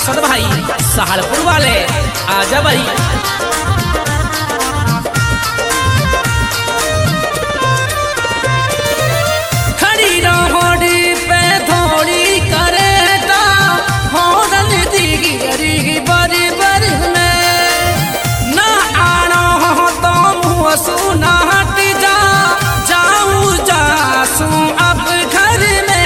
सद भाई सहारपुर वाले आजा भाई। खड़ी रोडी पे थोड़ी करेटा होरन दीगी अरी बरी बरी में ना आना हो तो मुँह सुना हट जा जाऊँ जासू अब घर में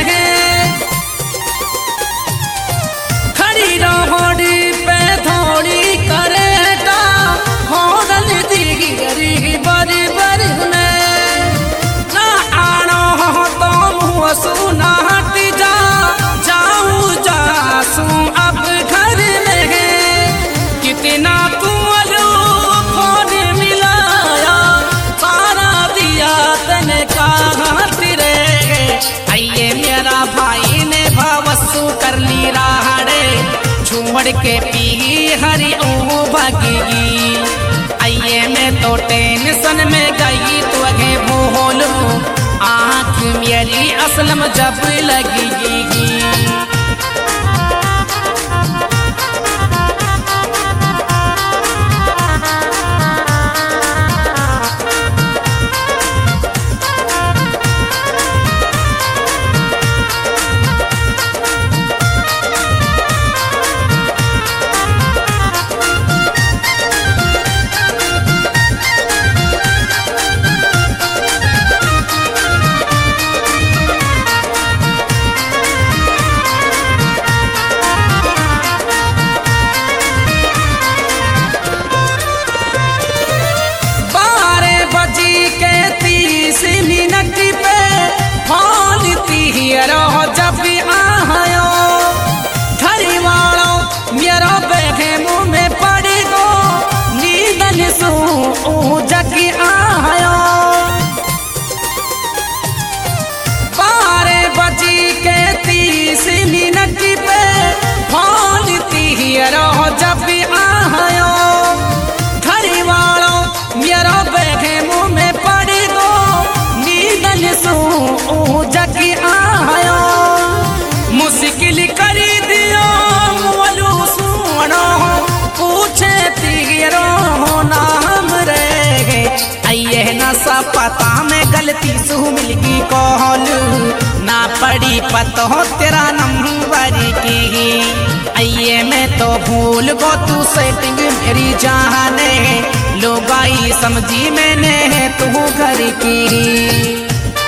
खड़ी रोडी पे थोड़ी करेटा होरन दीगी अरी बरी बरी में ना आना हो तो मुँह सुना हट जा जाऊँ जासू अब घर में कितना तू फोन मिलाया सारा दिया तने कहाँ तिरे आइए मेरा भाई ने भावसु कर ली राहड़े छोड़ के पी हरी ओ भगेगी। आइए मैं तो टेंशन में गई तो आगे भूलो आँख मेरी असलम जब लगेगी। जब आयो घरी वालो मेरा बैठे मुँह में पड़ी गो नींदन सू जगी आयो 12:30 पे फोन तीहरो जब आयो घरी वालो मेरा बैठे मुँह में पड़ी गो नींदन सू जगी आयो मुश्किल करी दियो मोलू सुनो पूछे तीरो नाम रे आइए ना सा पता में गलती सू मिलगी कॉल ना पड़ी पतो तेरा नंबर की। आइए मैं तो भूल गो तू सेटिंग मेरी जाने लोग आई समझी मैंने तू घर की।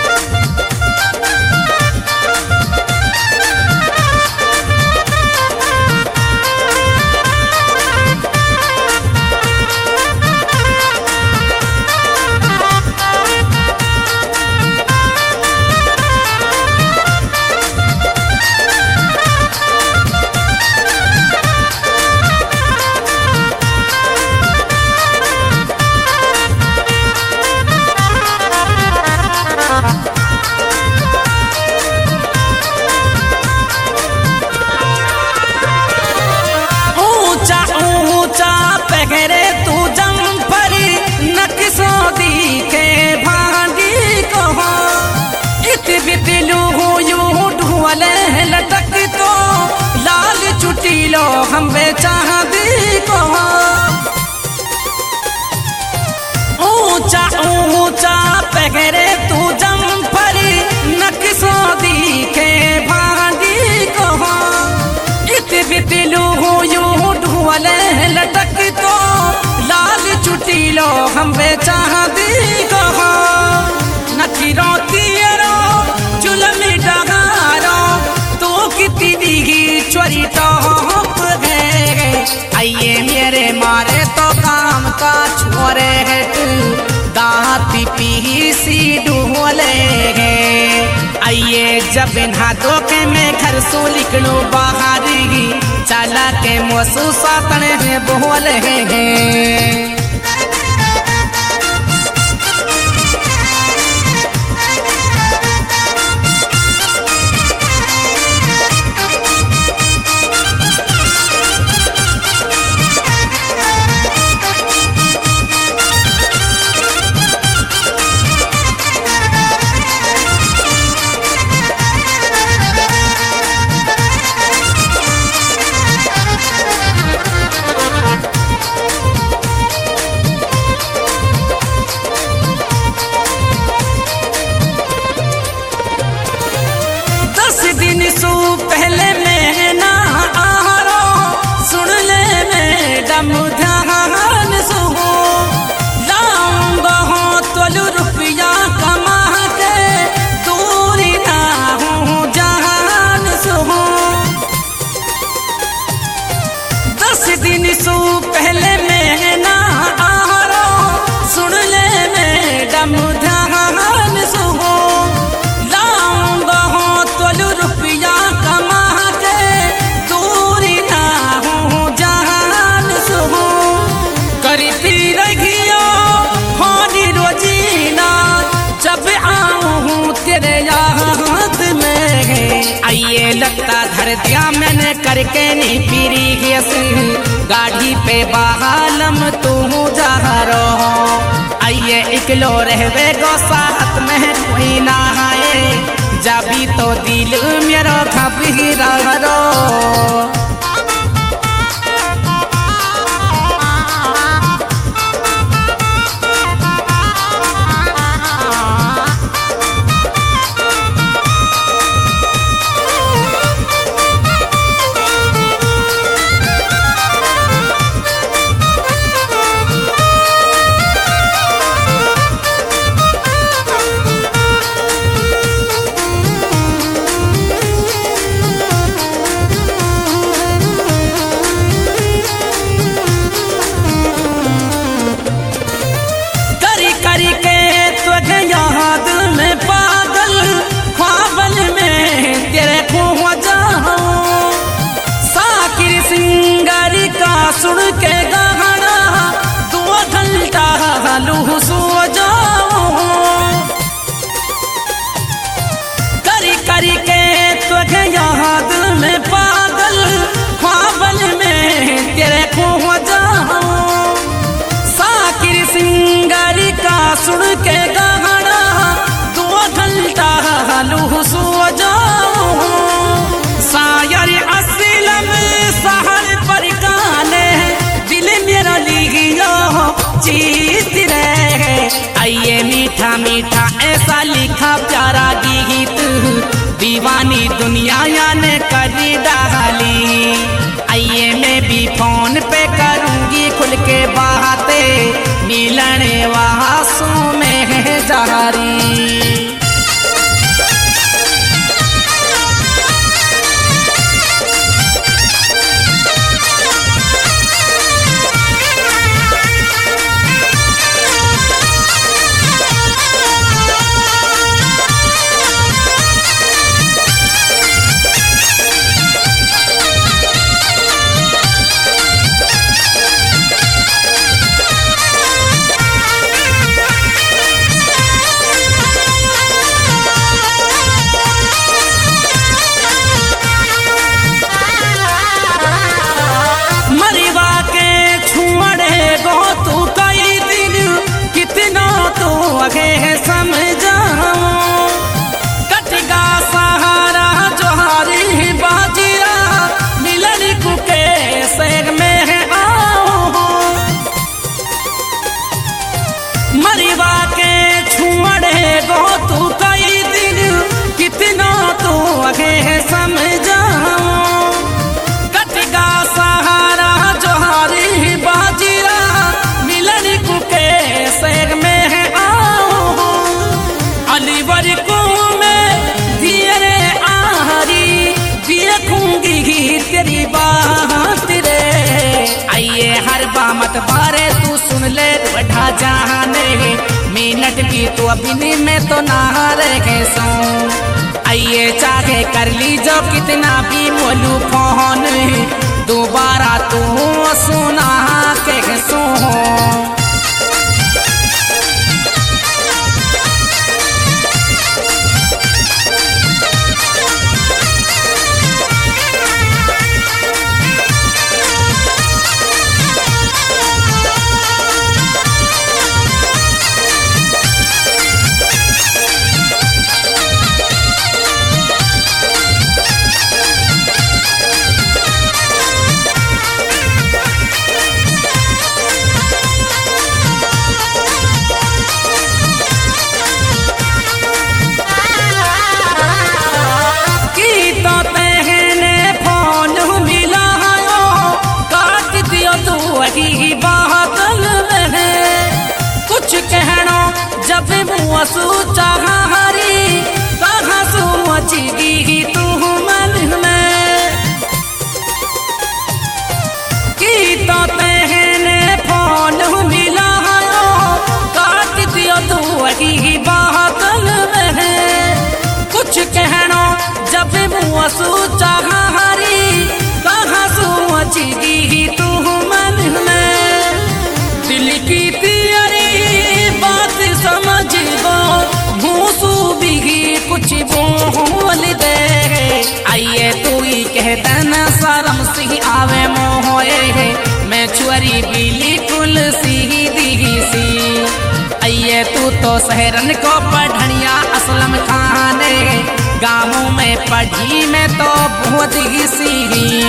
पहरे तू जम्परी नक्सो दिखे भांगी कहो इत बितलू यू ढुले लटक तो लाल चुटी लो हम चाहदी कहो ऊंचा ऊंचा पहरे तू जम्परी नक्सो दिखे भांगी कहो इत बितलू यू ढुले लटक तो लाल चुटी लो हम चाहदी कहो नखीरो तीरो चुलमी डगारो तो कितनी दिगी चोरी टॉप गए। आइए मेरे मारे तो काम का छोरे दाती पीसी डोले आइए जब नहा के मैं घर सो निकलो बाहर चला के मोसू सातने बोल हैं। दिन सु पहले में ना आरो सुन ले मैडम ध्यान सु लाऊंगा हो तोलू रुपया कमा के दूरी ना हो जान सु करती रहियो होनी रोजीना जब आऊं तेरे याद में आइए लगता धर दिया मैंने करके नहीं पीरी गाड़ी पे बहालम तू जा रहो आइए इकलो रहवे गो साथ में कोई ना आए जाबी तो दिल मेरा खबी रो सुन के गाना 2 घंटा लू सो जाओ करी करी के तुझे याद में पागल ख्वाबल में तेरे खो जाओ साकिर सिंगारी का सुन के गाना 2 घंटा लू सो जाओ शायर असलम सहर पर दिल मेरा लिखियो चीज रहे आइए मीठा मीठा ऐसा लिखा प्यारा गीत दीवानी दुनिया ने करी डाली आइए मैं भी फोन पे करूंगी खुल के बातें मिलने वासों में जारी आगे समझाओ कटगा सहारा जोहारी बाजिया मिलन कुके सैर में आओ मरीवा के छुअड़े गो तू कई दिन कितना तो आगे समझाओ कटगा सहारा जोहारी बाजिया मिलन कुके सैर में अलीवर को मैं धीरे आहारी देखूंगी तेरी बात रे आइए हर बामत बारे तू सुन ले बढ़ा जाने मिनट की तो अभी में तो ना रहे सो आइए चाहे कर ली जो कितना भी बोलू फोन दोबारा तू सुना के सो जब मुँसू चाहारी कहाँ सू मचगी तू मन में की वही बातल में कुछ कहना जब मुँह सोचा हरी कहाँ सोचगी तू मन में दिल की तेरी बात समझ गो भूसू भी कुछ बोल दे आइए तू ही कह देना शर्म सी आवे मोहे मैं चुरी बिल्कुल सीधी सी आइए तू तो शहरन को पढ़निया असलम खाने गाँवों में पढ़ी मैं तो बहुत ही सी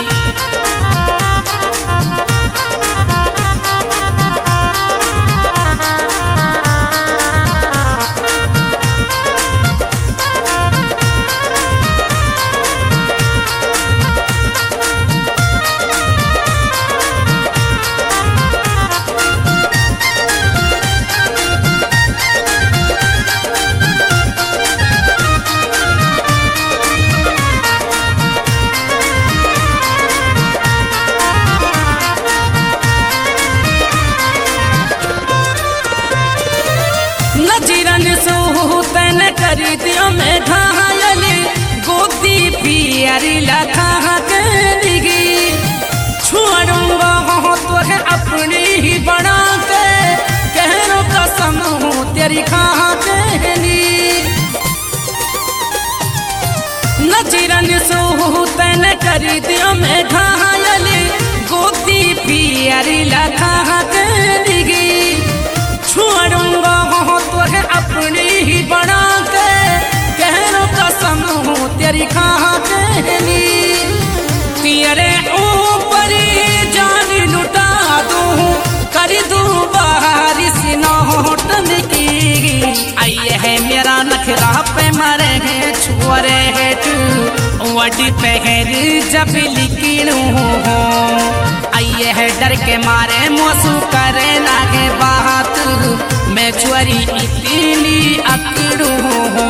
नजरन सूतन करी दियो में घायली गोदी पियरी लखा करेगी छोड़ूंगा तो है अपनी ही बना के कहनो कसम हूँ तेरी खा कहनी नजरन सूतन करी दियो में घायली गोदी पियरी लखा करेगी छोड़ूंगा तो है अपनी ही बना के कहनो कसम हूँ तेरी खा कहनी तेरे ऊपर जान लुटा दूँ कर दूँ बारिश नौटन की आइए है मेरा नखरा पे मरे है छुअरे है तू वडी पहर जब लिखिणू हो आइए है डर के मारे मोसू करे लागे बात मैं चुरी इतनी अकड़ू हूँ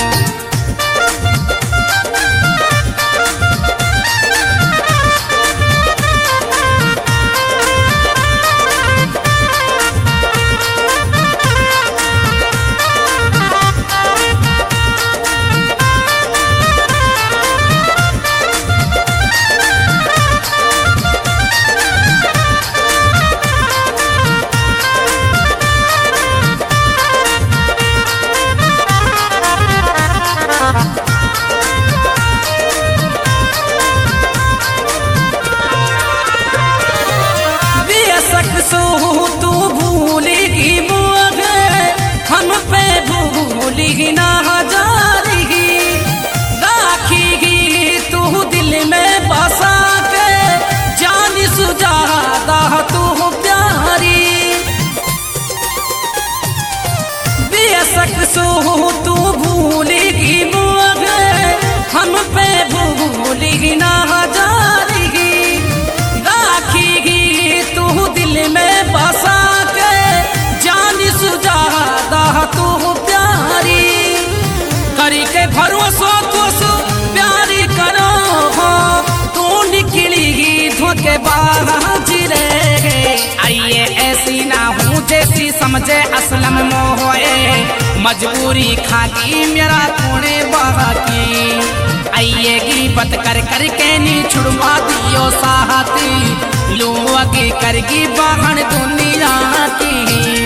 तू भूलेगी हम पे भूलेगी ना जाएगी राखेगी तू दिल में बसा के जान सुजादा तू प्यारी बेशक तू भूलेगी हम पे भूलेगी ना जाएगी राखेगी तू दिल में बसा के जान सुजादा तू प्यारी करी के भरोसा तो प्यारी करो हो तू निकलेगी धोखेबाज रे आइए ऐसी ना हूँ जैसी समझे असलम मोहे मजबूरी खागी मेरा तूने बाकी आइए गिबत कर कर के नी छुड़वा दियो साहती लो आगे करगी बाहन दुनिया की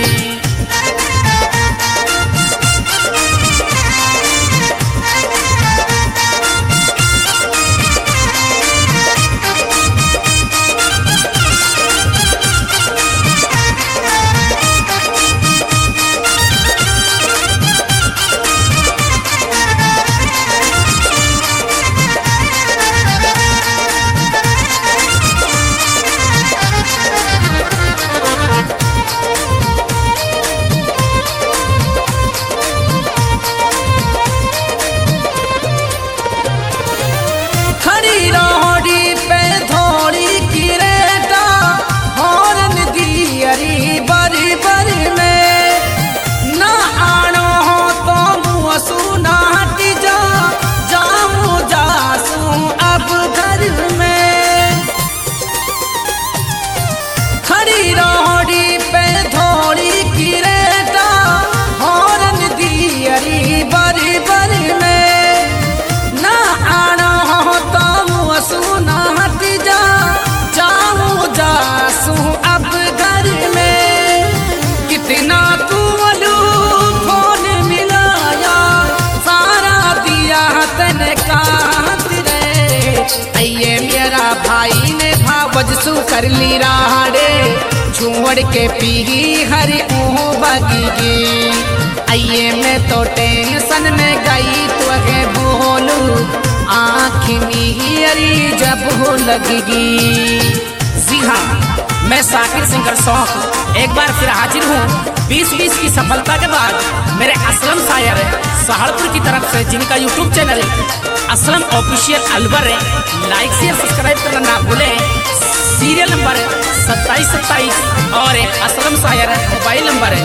सु कर ली राड़े झूमड़ के पी हरी ऊह बगी आइए मैं तो टेंशन में गई तो बोलू आँख मेरी जब हो लगेगी। जी हाँ, मैं साकिर सिंगर शौक एक बार फिर हाजिर हूँ 2020 की सफलता के बाद मेरे असलम शायर सहारनपुर की तरफ से, जिनका YouTube channel Aslam official Alwar है। लाइक शेयर सब्सक्राइब करना ना भूलें। सीरियल नंबर 2727 और Aslam Shayar mobile number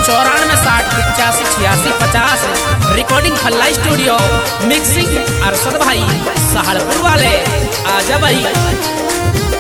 9460858650। Recording Falla studio, mixing Arshad भाई सहारनपुर वाले। आजा भाई।